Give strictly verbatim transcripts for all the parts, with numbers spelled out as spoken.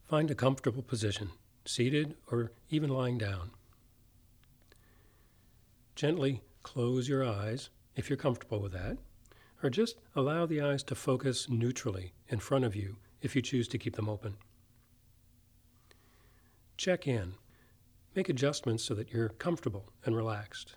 Find a comfortable position, seated or even lying down. Gently close your eyes if you're comfortable with that, or just allow the eyes to focus neutrally in front of you if you choose to keep them open. Check in. Make adjustments so that you're comfortable and relaxed.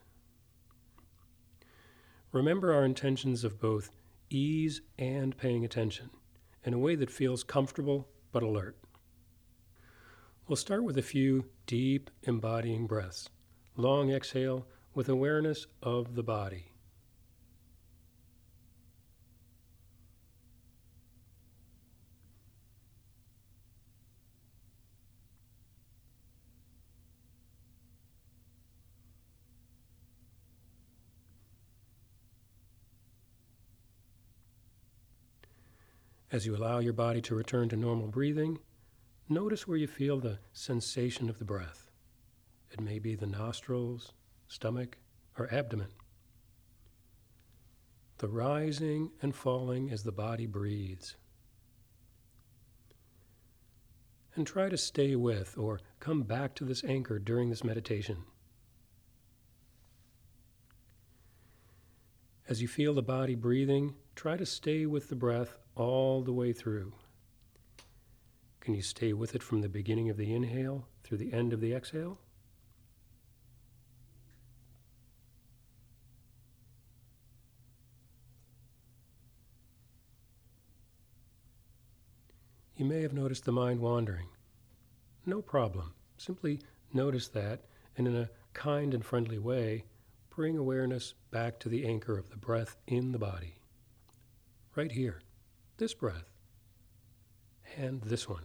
Remember our intentions of both ease and paying attention in a way that feels comfortable but alert. We'll start with a few deep, embodying breaths. Long exhale with awareness of the body. As you allow your body to return to normal breathing, notice where you feel the sensation of the breath. It may be the nostrils, stomach, or abdomen. The rising and falling as the body breathes. And try to stay with or come back to this anchor during this meditation. As you feel the body breathing, try to stay with the breath all the way through. Can you stay with it from the beginning of the inhale through the end of the exhale? You may have noticed the mind wandering. No problem. Simply notice that, and in a kind and friendly way, bring awareness back to the anchor of the breath in the body. Right here, this breath, and this one.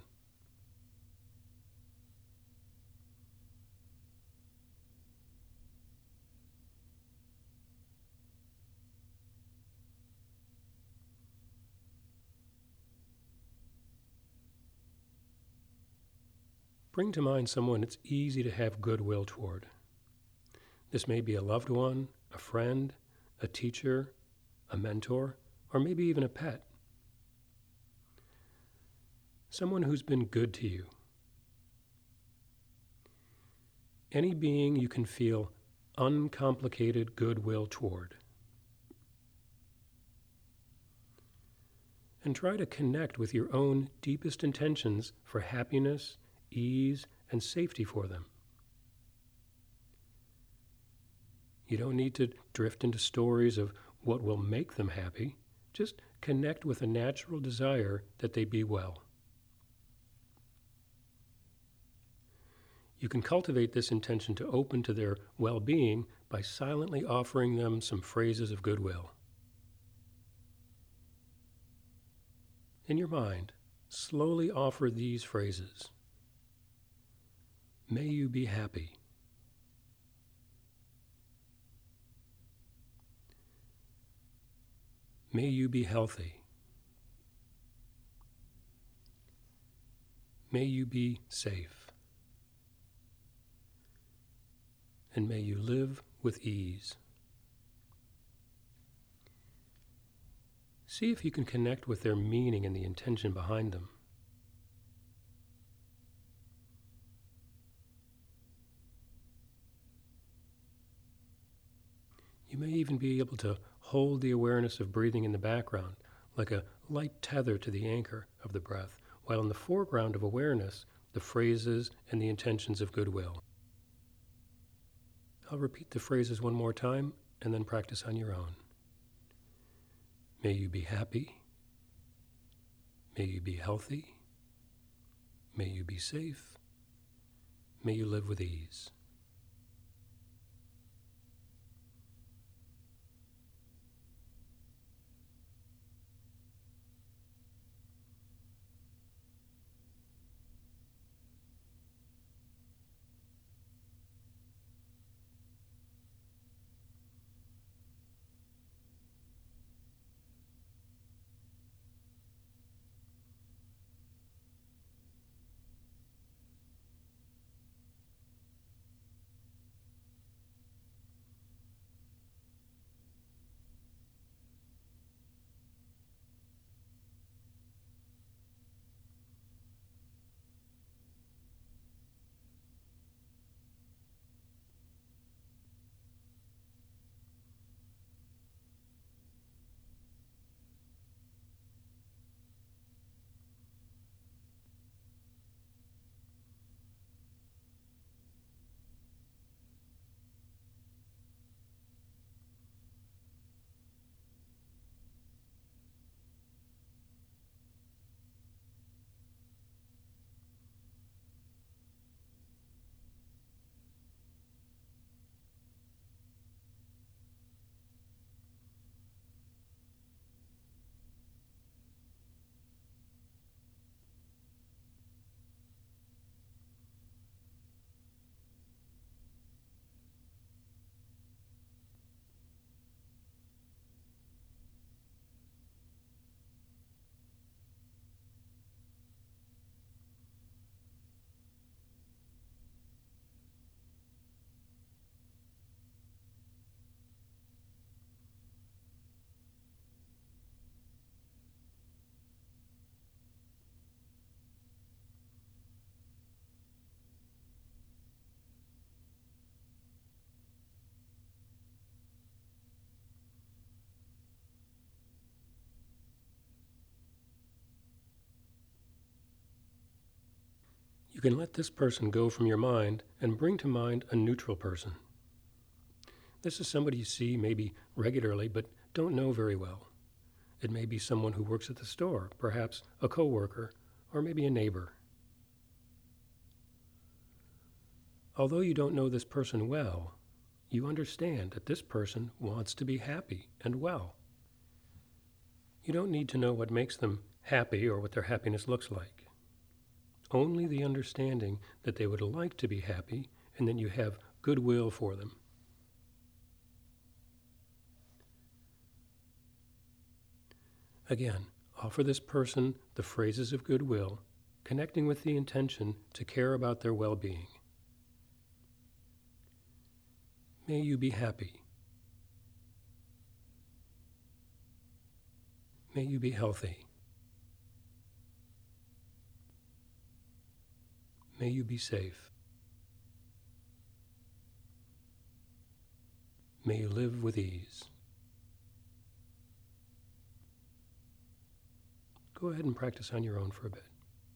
Bring to mind someone it's easy to have goodwill toward. This may be a loved one, a friend, a teacher, a mentor, or maybe even a pet. Someone who's been good to you. Any being you can feel uncomplicated goodwill toward. And try to connect with your own deepest intentions for happiness, ease, and safety for them. You don't need to drift into stories of what will make them happy. Just connect with a natural desire that they be well. You can cultivate this intention to open to their well-being by silently offering them some phrases of goodwill. In your mind, slowly offer these phrases. May you be happy. May you be healthy. May you be safe. And may you live with ease. See if you can connect with their meaning and the intention behind them. You may even be able to hold the awareness of breathing in the background, like a light tether to the anchor of the breath, while in the foreground of awareness, the phrases and the intentions of goodwill. I'll repeat the phrases one more time and then practice on your own. May you be happy. May you be healthy. May you be safe. May you live with ease. You can let this person go from your mind and bring to mind a neutral person. This is somebody you see maybe regularly but don't know very well. It may be someone who works at the store, perhaps a coworker, or maybe a neighbor. Although you don't know this person well, you understand that this person wants to be happy and well. You don't need to know what makes them happy or what their happiness looks like. Only the understanding that they would like to be happy and that you have goodwill for them. Again, offer this person the phrases of goodwill, connecting with the intention to care about their well-being. May you be happy. May you be healthy. May you be safe. May you live with ease. Go ahead and practice on your own for a bit.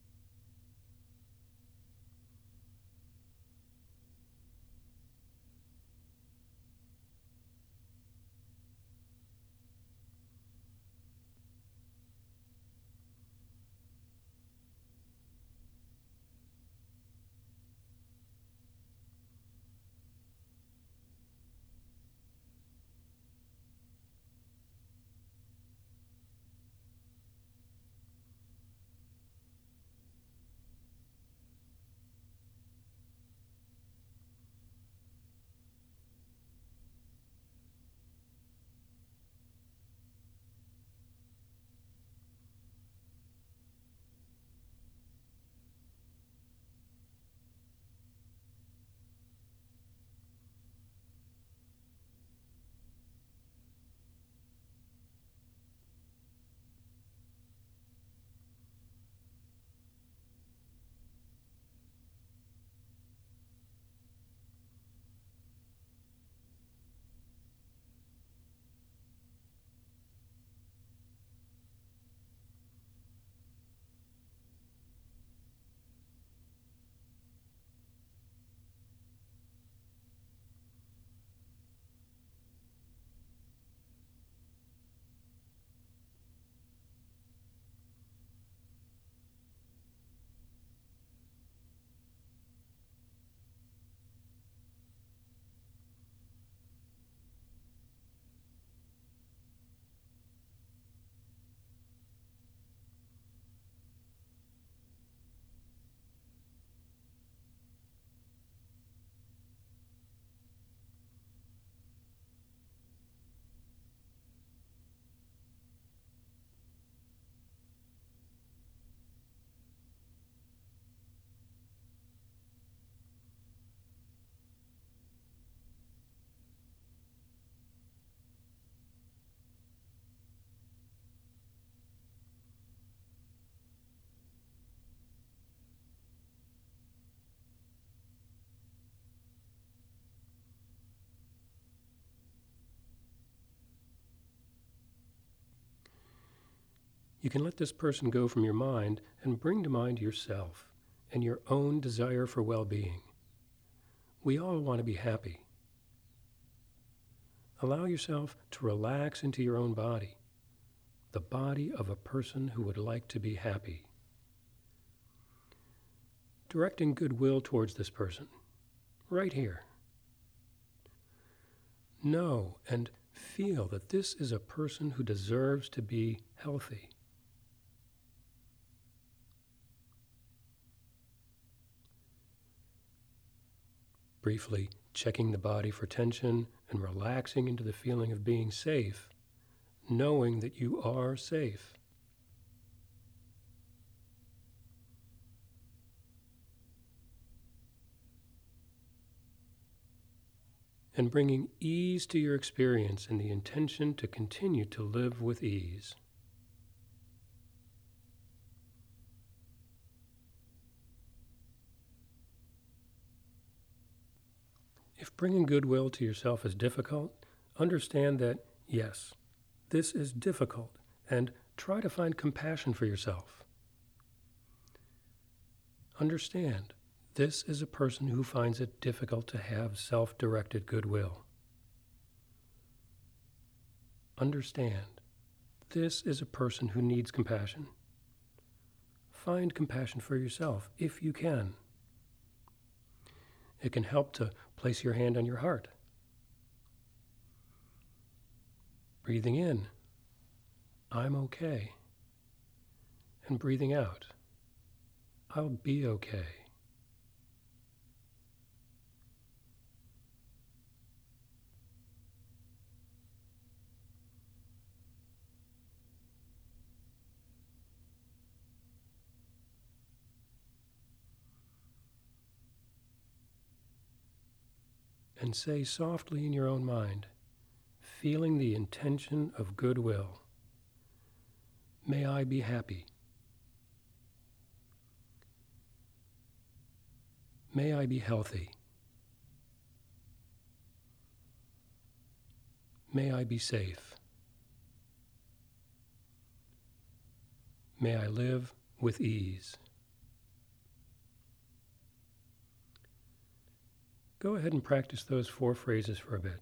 You can let this person go from your mind and bring to mind yourself and your own desire for well-being. We all want to be happy. Allow yourself to relax into your own body, the body of a person who would like to be happy. Directing goodwill towards this person, right here. Know and feel that this is a person who deserves to be healthy. Briefly checking the body for tension and relaxing into the feeling of being safe, knowing that you are safe. And bringing ease to your experience and the intention to continue to live with ease. If bringing goodwill to yourself is difficult, understand that, yes, this is difficult, and try to find compassion for yourself. Understand, this is a person who finds it difficult to have self-directed goodwill. Understand, this is a person who needs compassion. Find compassion for yourself if you can. It can help to place your hand on your heart. Breathing in, I'm okay. And breathing out, I'll be okay. And say softly in your own mind, feeling the intention of goodwill, may I be happy. May I be healthy. May I be safe. May I live with ease. Go ahead and practice those four phrases for a bit.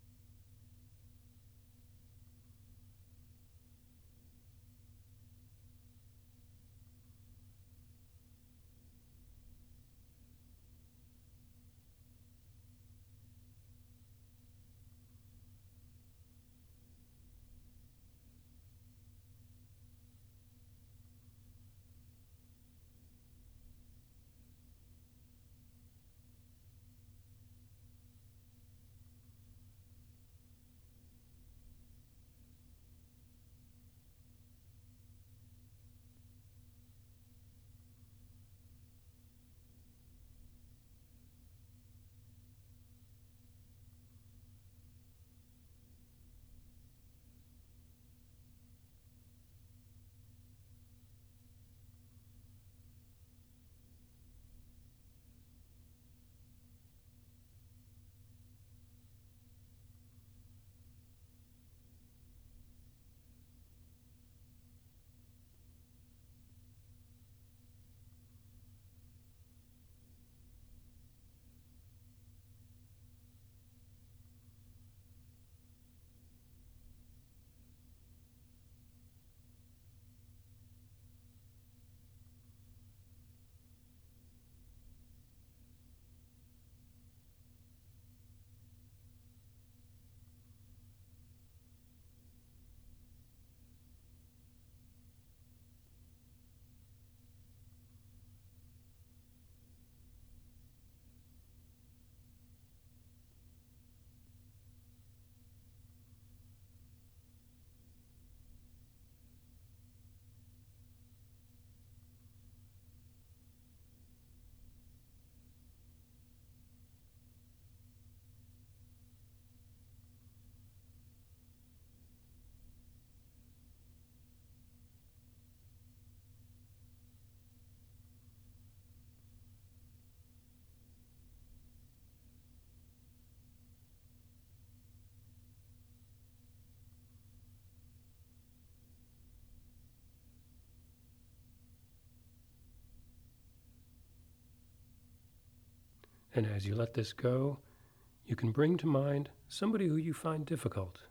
And as you let this go, you can bring to mind somebody who you find difficult.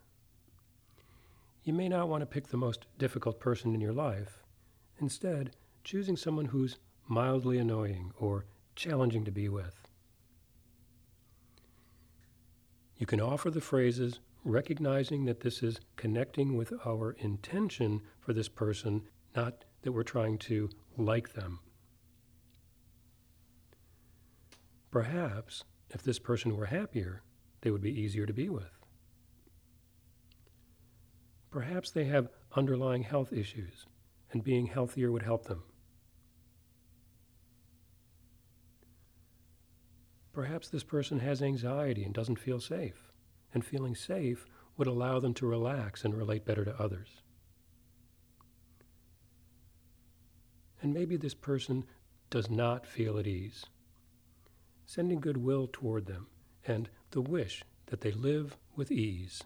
You may not want to pick the most difficult person in your life. Instead, choosing someone who's mildly annoying or challenging to be with. You can offer the phrases, recognizing that this is connecting with our intention for this person, not that we're trying to like them. Perhaps, if this person were happier, they would be easier to be with. Perhaps they have underlying health issues, and being healthier would help them. Perhaps this person has anxiety and doesn't feel safe, and feeling safe would allow them to relax and relate better to others. And maybe this person does not feel at ease. Sending goodwill toward them and the wish that they live with ease.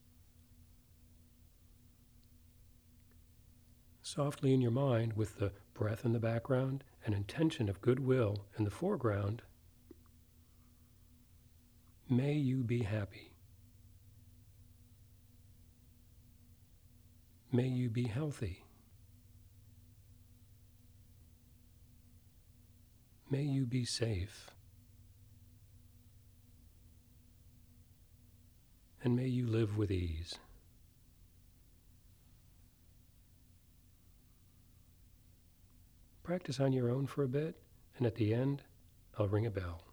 Softly in your mind, with the breath in the background, and intention of goodwill in the foreground, may you be happy. May you be healthy. May you be safe. And may you live with ease. Practice on your own for a bit, and at the end, I'll ring a bell.